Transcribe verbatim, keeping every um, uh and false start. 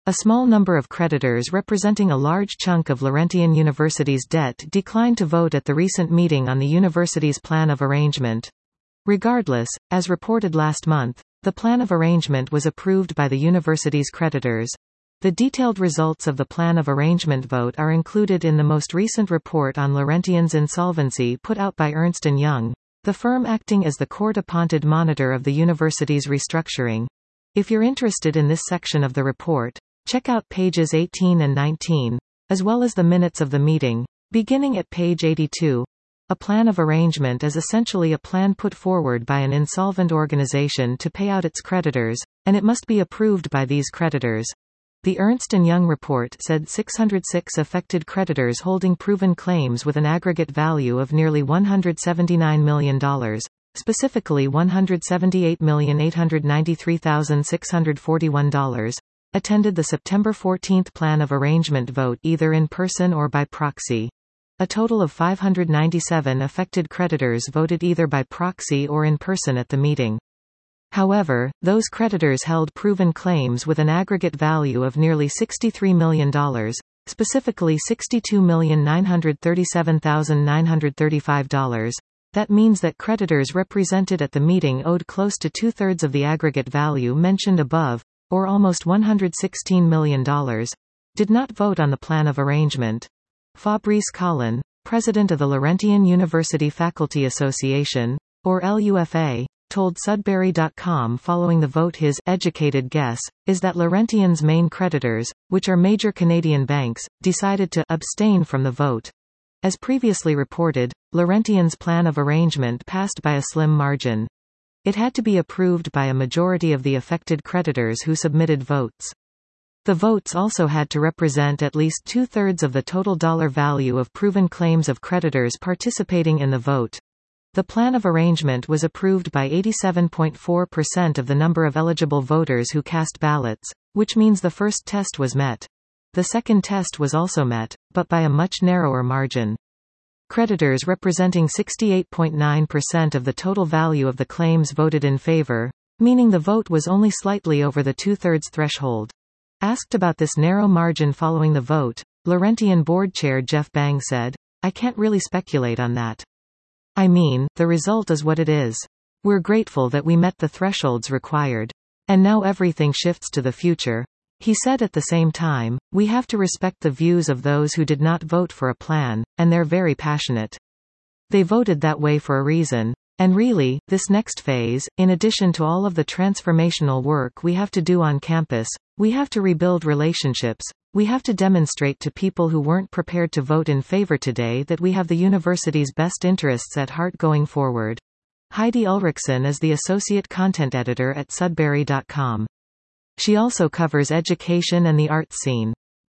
A small number of creditors representing a large chunk of Laurentian University's debt declined to vote at the recent meeting on the university's plan of arrangement. Regardless, as reported last month, the plan of arrangement was approved by the university's creditors. The detailed results of the plan of arrangement vote are included in the most recent report on Laurentian's insolvency put out by Ernst and Young, the firm acting as the court-appointed monitor of the university's restructuring. If you're interested in this section of the report, check out pages eighteen and nineteen, as well as the minutes of the meeting, beginning at page eighty-two. A plan of arrangement is essentially a plan put forward by an insolvent organization to pay out its creditors, and it must be approved by these creditors. The Ernst and Young report said six hundred six affected creditors holding proven claims with an aggregate value of nearly one hundred seventy-nine million dollars, specifically one hundred seventy-eight million eight hundred ninety-three thousand six hundred forty-one dollars, attended the September fourteenth plan of arrangement vote either in person or by proxy. A total of five hundred ninety-seven affected creditors voted either by proxy or in person at the meeting. However, those creditors held proven claims with an aggregate value of nearly sixty-three million dollars, specifically sixty-two million nine hundred thirty-seven thousand nine hundred thirty-five dollars. That means that creditors represented at the meeting owed close to two-thirds of the aggregate value mentioned above, or almost one hundred sixteen million dollars, did not vote on the plan of arrangement. Fabrice Collin, president of the Laurentian University Faculty Association, or L U F A, told Sudbury dot com following the vote his educated guess is that Laurentian's main creditors, which are major Canadian banks, decided to abstain from the vote. As previously reported, Laurentian's plan of arrangement passed by a slim margin. It had to be approved by a majority of the affected creditors who submitted votes. The votes also had to represent at least two-thirds of the total dollar value of proven claims of creditors participating in the vote. The plan of arrangement was approved by eighty-seven point four percent of the number of eligible voters who cast ballots, which means the first test was met. The second test was also met, but by a much narrower margin. Creditors representing sixty-eight point nine percent of the total value of the claims voted in favor, meaning the vote was only slightly over the two-thirds threshold. Asked about this narrow margin following the vote, Laurentian board chair Jeff Bang said, "I can't really speculate on that. I mean, the result is what it is. We're grateful that we met the thresholds required. And now everything shifts to the future." He said at the same time, "We have to respect the views of those who did not vote for a plan, and they're very passionate. They voted that way for a reason. And really, this next phase, in addition to all of the transformational work we have to do on campus, we have to rebuild relationships. We have to demonstrate to people who weren't prepared to vote in favor today that we have the university's best interests at heart going forward." Heidi Ulrichsen is the associate content editor at Sudbury dot com. She also covers education and the arts scene.